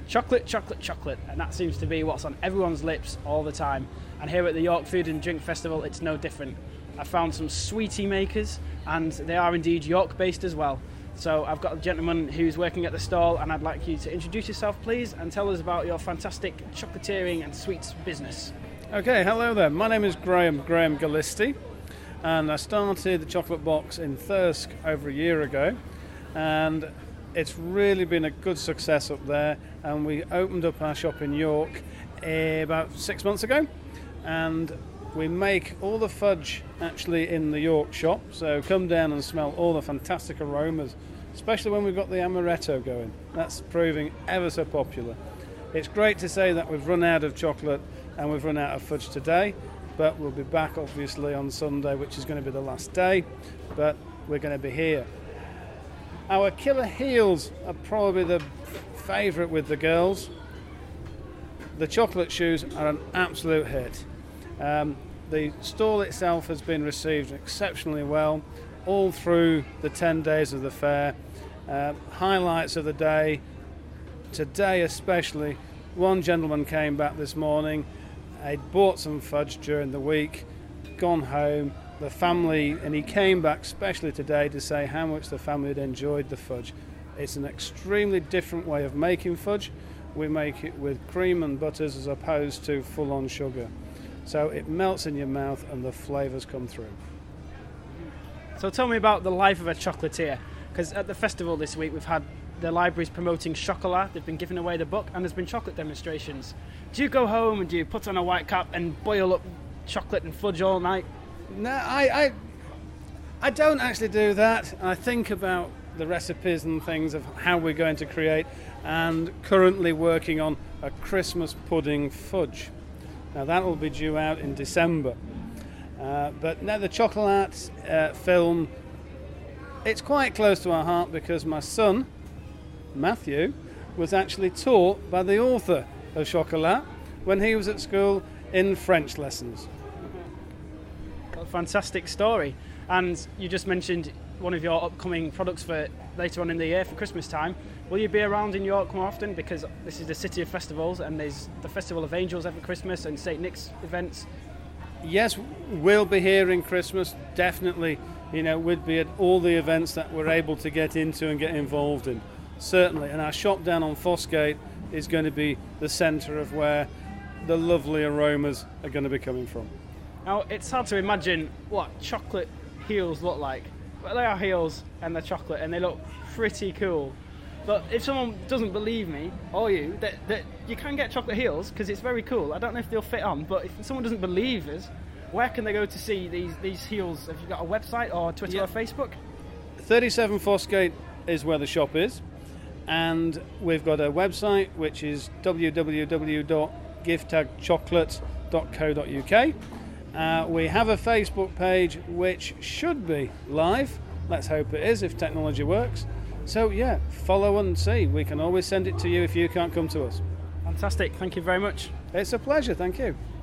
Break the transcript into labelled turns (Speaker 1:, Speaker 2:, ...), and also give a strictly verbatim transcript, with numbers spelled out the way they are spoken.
Speaker 1: Chocolate, chocolate, chocolate, and that seems to be what's on everyone's lips all the time. And here at the York Food and Drink Festival, it's no different. I found some sweetie makers, and they are indeed York-based as well. So I've got a gentleman who's working at the stall, and I'd like you to introduce yourself, please, and tell us about your fantastic chocolatiering and sweets business.
Speaker 2: Okay, hello there. My name is Graham, Graham Gallisti, and I started the Chocolate Box in Thirsk over a year ago, and it's really been a good success up there, and we opened up our shop in York eh, about six months ago, and we make all the fudge actually in the York shop, so come down and smell all the fantastic aromas, especially when we've got the amaretto going. That's proving ever so popular. It's great to say that we've run out of chocolate and we've run out of fudge today, but we'll be back obviously on Sunday, which is going to be the last day, but we're going to be here. Our killer heels are probably the favourite with the girls. The chocolate shoes are an absolute hit. Um, the stall itself has been received exceptionally well all through the ten days of the fair. Uh, highlights of the day, today especially, one gentleman came back this morning, he'd bought some fudge during the week, gone home, the family, and he came back especially today to say how much the family had enjoyed the fudge. It's an extremely different way of making fudge. We make it with cream and butters as opposed to full-on sugar. So it melts in your mouth and the flavours come through.
Speaker 1: So tell me about the life of a chocolatier, because at the festival this week we've had the libraries promoting Chocolat, they've been giving away the book, and there's been chocolate demonstrations. Do you go home and do you put on a white cap and boil up chocolate and fudge all night?
Speaker 2: No, I, I, I don't actually do that. I think about the recipes and things of how we're going to create, and currently working on a Christmas pudding fudge. Now that will be due out in December. Uh, but now the Chocolat uh, film, it's quite close to our heart because my son, Matthew, was actually taught by the author of Chocolat when he was at school in French lessons.
Speaker 1: What a fantastic story. And you just mentioned one of your upcoming products for later on in the year for Christmas time. Will you be around in York more often, because this is the city of festivals and there's the Festival of Angels every Christmas and Saint Nick's events?
Speaker 2: Yes, we'll be here in Christmas, definitely. You know, we'd be at all the events that we're able to get into and get involved in, certainly. And our shop down on Fossgate is going to be the centre of where the lovely aromas are going to be coming from.
Speaker 1: Now, it's hard to imagine what chocolate heels look like, but they are heels and they're chocolate and they look pretty cool. But if someone doesn't believe me, or you, that, that you can get chocolate heels, because it's very cool. I don't know if they'll fit on, but if someone doesn't believe us, where can they go to see these, these heels? Have you got a website or Twitter
Speaker 2: yeah.
Speaker 1: or Facebook?
Speaker 2: thirty-seven Fossgate is where the shop is, and we've got a website which is w w w dot gift tag chocolate dot co dot u k. Uh, we have a Facebook page which should be live. Let's hope it is if technology works. So yeah, follow and see. We can always send it to you if you can't come to us.
Speaker 1: Fantastic. Thank you very much.
Speaker 2: It's a pleasure. Thank you.